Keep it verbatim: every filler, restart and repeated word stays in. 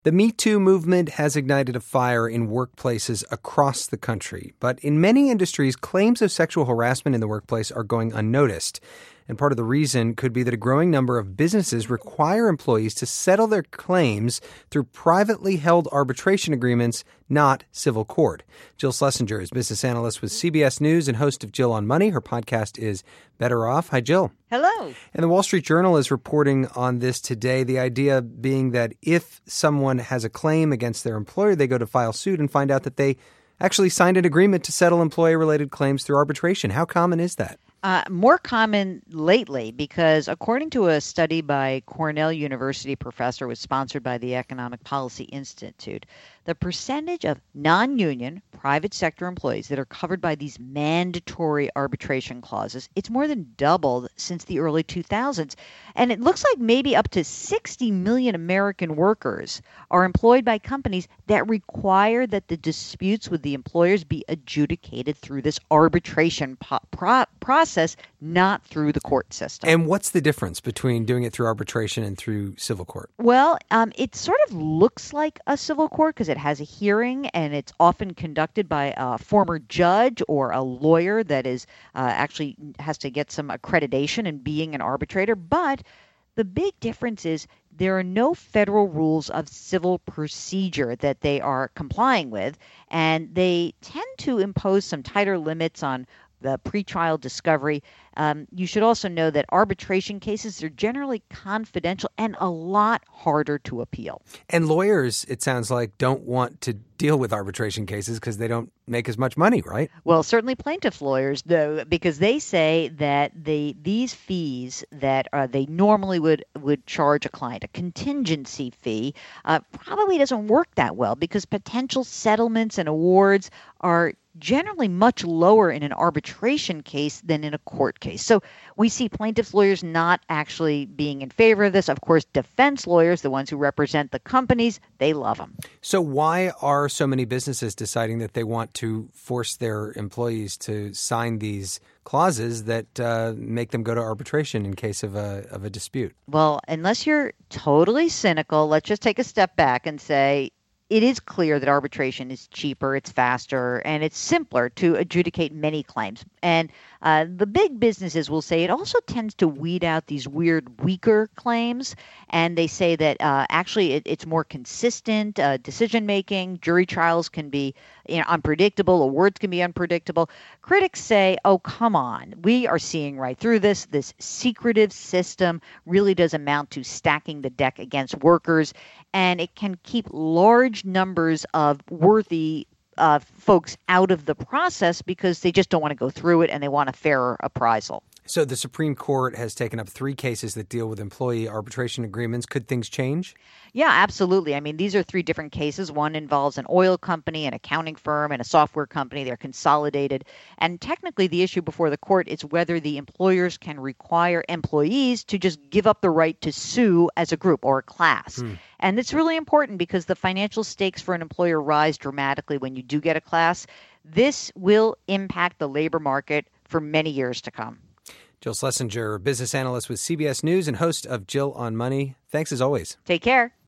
The Me Too movement has ignited a fire in workplaces across the country. But in many industries, claims of sexual harassment in the workplace are going unnoticed. And part of the reason could be that a growing number of businesses require employees to settle their claims through privately held arbitration agreements, not civil court. Jill Schlesinger is business analyst with C B S News and host of Jill on Money. Her podcast is Better Off. Hi, Jill. Hello. And the Wall Street Journal is reporting on this today, the idea being that if someone has a claim against their employer, they go to file suit and find out that they actually signed an agreement to settle employee-related claims through arbitration. How common is that? Uh, more common lately because according to a study by Cornell University professor was sponsored by the Economic Policy Institute, the percentage of non-union private sector employees that are covered by these mandatory arbitration clauses, it's more than doubled since the early two thousands. And it looks like maybe up to sixty million American workers are employed by companies that require that the disputes with the employers be adjudicated through this arbitration po- pro- process, not through the court system. And what's the difference between doing it through arbitration and through civil court? Well, um, it sort of looks like a civil court because it has a hearing and it's often conducted by a former judge or a lawyer that is uh, actually has to get some accreditation in being an arbitrator. But the big difference is there are no federal rules of civil procedure that they are complying with, and they tend to impose some tighter limits on the pretrial discovery. Um, you should also know that arbitration cases are generally confidential and a lot harder to appeal. And lawyers, it sounds like, don't want to deal with arbitration cases because they don't make as much money, right? Well, certainly plaintiff lawyers, though, because they say that they these fees that uh, they normally would, would charge a client, a contingency fee, uh, probably doesn't work that well because potential settlements and awards are generally much lower in an arbitration case than in a court case. So we see plaintiffs' lawyers not actually being in favor of this. Of course, defense lawyers, the ones who represent the companies, they love them. So why are so many businesses deciding that they want to force their employees to sign these clauses that uh, make them go to arbitration in case of a of a dispute? Well, unless you're totally cynical, let's just take a step back and say, it is clear that arbitration is cheaper, it's faster, and it's simpler to adjudicate many claims. And uh, the big businesses will say it also tends to weed out these weird, weaker claims. And they say that uh, actually it, it's more consistent uh, decision-making. Jury trials can be you know, unpredictable. Awards can be unpredictable. Critics say, oh, come on. We are seeing right through this. This secretive system really does amount to stacking the deck against workers. And it can keep large numbers of worthy uh, folks out of the process because they just don't want to go through it and they want a fairer appraisal. So the Supreme Court has taken up three cases that deal with employee arbitration agreements. Could things change? Yeah, absolutely. I mean, these are three different cases. One involves an oil company, an accounting firm, and a software company. They're consolidated. And technically, the issue before the court is whether the employers can require employees to just give up the right to sue as a group or a class. Hmm. And it's really important because the financial stakes for an employer rise dramatically when you do get a class. This will impact the labor market for many years to come. Jill Schlesinger, business analyst with C B S News and host of Jill on Money. Thanks as always. Take care.